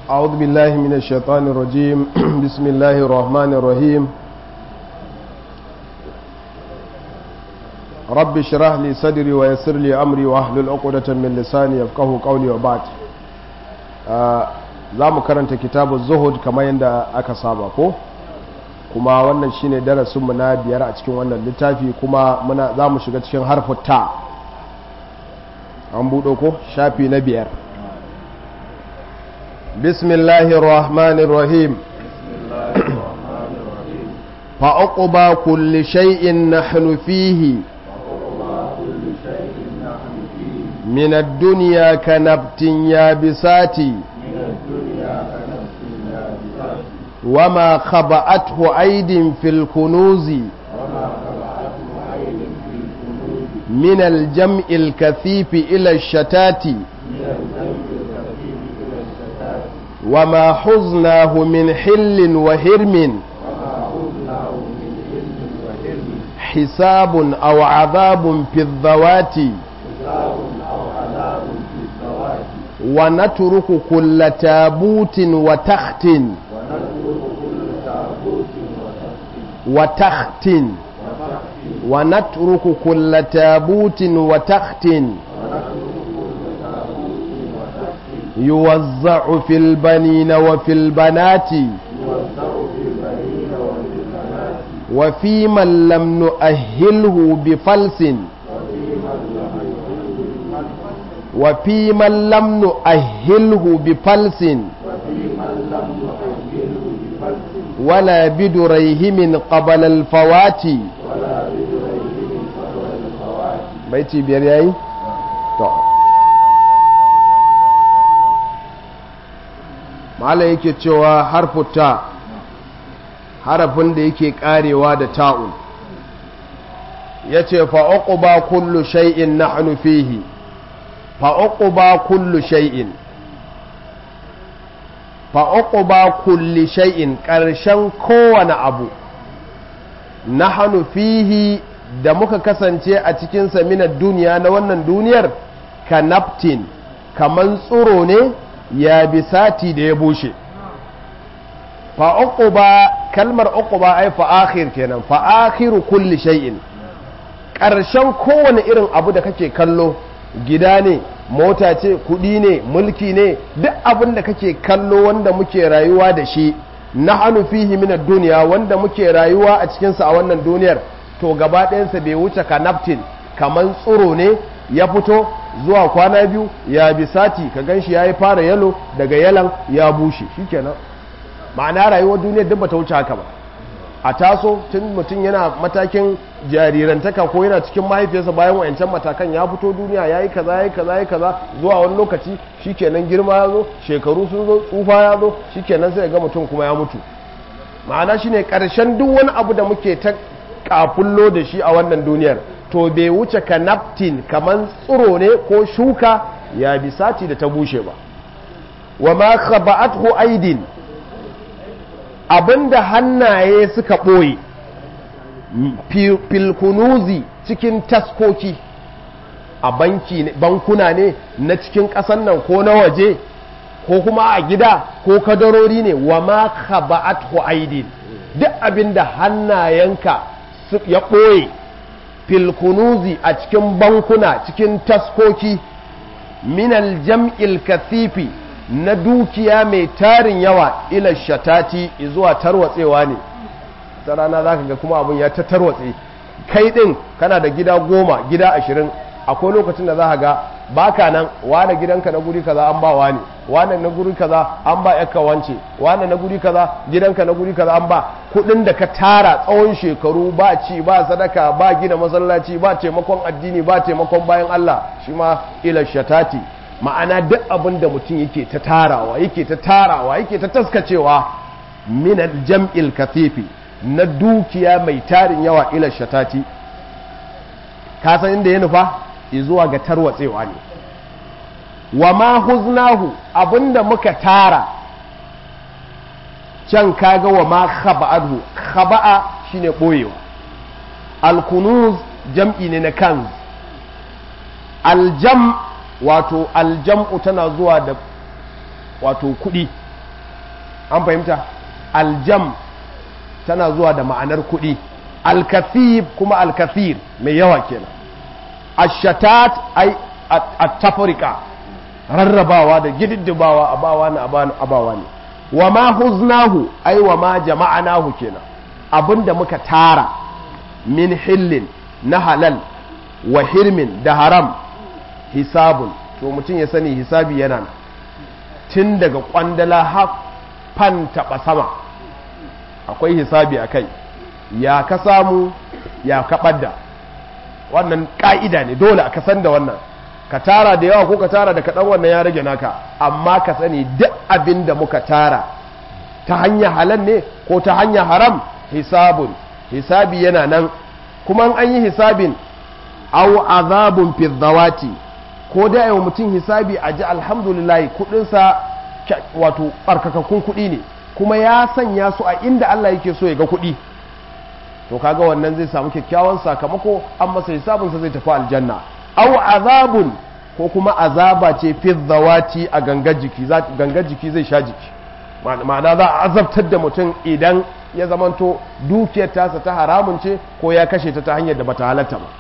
أعوذ بالله من الشيطان الرجيم بسم الله الرحمن الرحيم رب اشرح لي صدري ويسر لي أمري واحلل عقدة من لساني يفقهوا قولي وبعد za mu karanta kitabu zuhud kamar yadda aka saba ko kuma wannan shine darasinmu na biyar a cikin wannan littafi kuma za mu shiga cikin harfu ta an buɗo ko shafi na biyar bismillahir rahmanir rahim fa'uqba kulli shay'in nahnu fihi min ad-dunya kanabtin yabisati وما خبأته أيد في الكنوز من الجمع الكثيف إلى الشتات وما حزناه من حل وهرم حساب أو عذاب في الذوات ونترك كل تابوت وتخت ونترك كل تابوت وتخت يوزع في البنين وفي البنات وفي من لم نؤهله بفلس وفي من لم نؤهله بفلس ولا بدريه من قبل الفوات بيتي بير yayi to mala yake cewa harfu ta harafin da yake karewa da ta'un yace fa uqba kullu shay'in nahnu fihi fa uqba kullu shay'in fa'uqba kulli shay'in ƙarshen kowane abu nahnu fihi da muka kasance a cikin minar duniya na wannan duniyar kanaftin kaman tsuro ne ya bisati da ya bushe fa'uqba kalmar uqba ai fa'akhir kenan fa'akhiru kulli shay'in ƙarshen kowane irin abu da kake kallo gida ne mota ce kudi ne mulki ne duk abin da kake kallo wanda muke rayuwa da shi nahnu fihi min ad-dunya wanda muke rayuwa a cikin sa a wannan duniyar to gaba ɗayansa bai wuce kanaftin kaman tsuro ne ya fito zuwa kwana biyu ya bisati ka ganshi yayi fara yalo daga yalan ya bushe shikenan ma'ana rayuwar duniyar duk bata wuce haka ba a taso tun mutum yana matakin jarirantaka ko yana cikin mahaifiyarsa bayan wayancan matakan ya fito duniya yayi kaza yayi kaza yayi kaza zuwa wani lokaci shikenan girma ya zo shekaru sun zo tsufa ya zo shikenan sai ga mutum kuma ya mutu ma'ana shine karshen duk wani abu da muke ta kafullo da shi a wannan duniyar to bai wuce kanaftin kaman tsiro ne ko shuka ya bisati da ta bushe ba wa ma khaba'athu aidin abinda hannaye suka ɓoye filkunuzi cikin taskoki a bankuna ne na cikin ƙasan nan ko na waje ko kuma a gida ko kadarori ne wa ma khaba'athu aidin duk abinda hannayenka ya ɓoye filkunuzi a cikin bankuna cikin taskoki minal jam'il kathifi na dukiya mai tarin yawa ila shatati zuwa tarwatsewa ne ta rana za ka ga kuma abin ya ta tarwatse kai din kana da gida 10 gida 20 akwai lokacin da za ka ga baka nan wane gidanka na guri kaza an ba wani wane na guri kaza an ba yakka wance wane na guri kaza gidanka na guri kaza an ba kudin da ka tara tsawon shekaru ba ci ba sadaka ba gina masallaci ba taimakon addini ba taimakon bayan Allah shi ma ila shatati ma'ana duk abin da mutum yake ta tarawa yake ta taskacewa minal jam'il kathifi na dukiya mai tarin yawa ila shatati ka san inda ya nufa zuwa ga tarwatsewa ne wa ma huznahu abinda muka tara can kaga wa ma khaba'ahu khaba'a shine boyewa al-kunuz jam'i ne na kanz aljam wato aljam'u tana zuwa da wato kudi an fahimta aljam tana zuwa da ma'anar kuɗi alkathib kuma alkathir mai yawa kenan ashatat ai at-tafrika rarrabawa da gididdibawa abawa ne abawa ne wa ma huznahu ai wa ma jama'anahu kenan abinda muka tara min hillin na halal wa hirmin da haram hisabun to mutum ya sani hisabi yana tun daga kwandala hafan taɓa sama akwai hisabi a kai ya ka samu ya ka ɓadda wannan ƙa'ida ne dole a san da wannan ka tara da yawa ko ka tara da kaɗan wannan ya rage naka amma ka sani duk abin da muka tara ta hanyar halal ne ko ta hanyar haram hisabun hisabi yana nan kuma an yi hisabin au azabun fi zawati ko da yau mutum hisabi a ji alhamdulillah kudinsa wato barkakakkun kudi ne kuma ya sanya su a inda Allah yake so ya ga kudi to kaga wannan zai samu kyakkyawan sakamako an masa hisabinsa zai tafi aljanna au azabun ko kuma azaba ce fi zawati a gangar jiki zai sha jiki ma'ana za a azabtar da mutum idan ya zamanto dukiyar tasa ta haramun ce ko ya kashe ta hanyar da bata halatta ba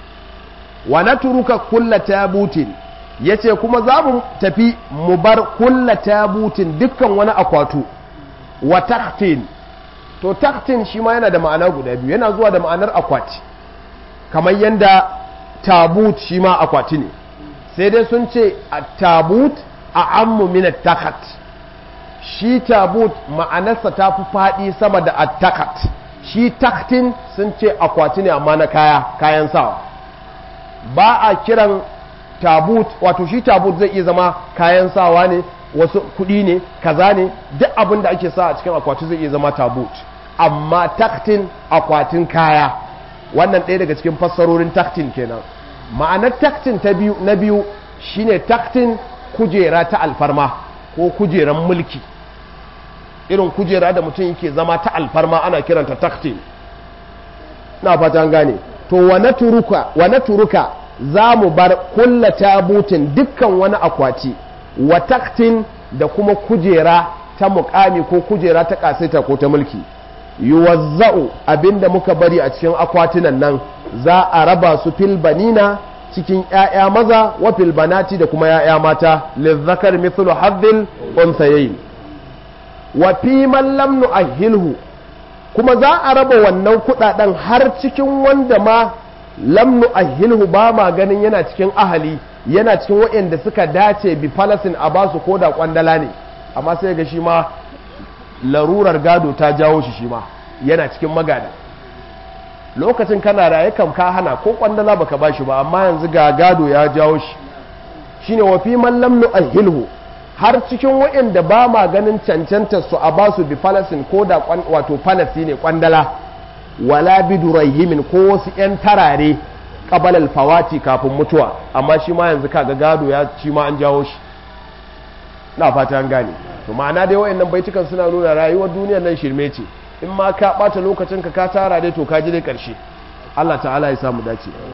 wa naturuka kulla tabutin yace kuma za mu tafi mu bar kulla tabutin dukkan wani akwatu wa taktin to taktin shi ma yana da ma'ana guda biyu yana zuwa da ma'anar akwati kamar yanda tabut shi ma akwati ne sai dai sun ce tabut a ammu min at-takat shi tabut ma'anarsa ta fi faɗi sama da at-takat shi taktin sun ce akwati ne amma na kayan sawa ba a kiran tabut wato shi tabut zai iya zama kayan sawa ne wasu kuɗi ne kaza ne duk abin da ake sa a cikin akwati zai iya zama tabut amma taktin akwatin kaya wannan ɗaya daga cikin fassarorin taktin kenan ma'anar taktin na biyu shine taktin kujera ta alfarma ko kujeran mulki irin kujera da mutum yake zama ta alfarma ana kiranta taktin na fata gane to wa naturuka za mu bar kulla tabutin dukkan wani akwati wa taktin da kuma kujera ta mukami ko kujera ta kasaita ko ta mulki yuwazza'u abinda muka bari a cikin akwatunan nan za a raba su fil banina cikin ƴaƴa maza wa fil banati da kuma ƴaƴa mata lizzakar mithlu hadhil unthayayn wa fi man lam nu'ahhilhu kuma za a raba wannan kudaden har cikin wanda ma lam nu'ahhilhu ba ma ganin yana cikin ahali yana cikin waɗanda suka dace bi falasin a basu koda kwandala ne amma sai ga shi ma larurar gado ta jawo shi ma yana cikin magada lokacin kana raye kam ka hana ko kwandala baka bashi ba amma yanzu ga gado ya jawo shi shine wa fi man lam nu'ahhilhu har cikin waɗanda ba ma ganin cancantar su a basu bi falasin ko da wato falasi ne kwandala wala bi durayhimin ko wasu yan tarare qabalal fawati kafin mutuwa amma shi ma yanzu kaga gado ya shi ma an jawo shi na fata an gane to ma'ana dai wayannan baitukan suna nuna rayuwar duniyar nan shirme ce in ma ka bata lokacin ka tara dai to ka ji dai karshe Allah ta'ala ya samu dace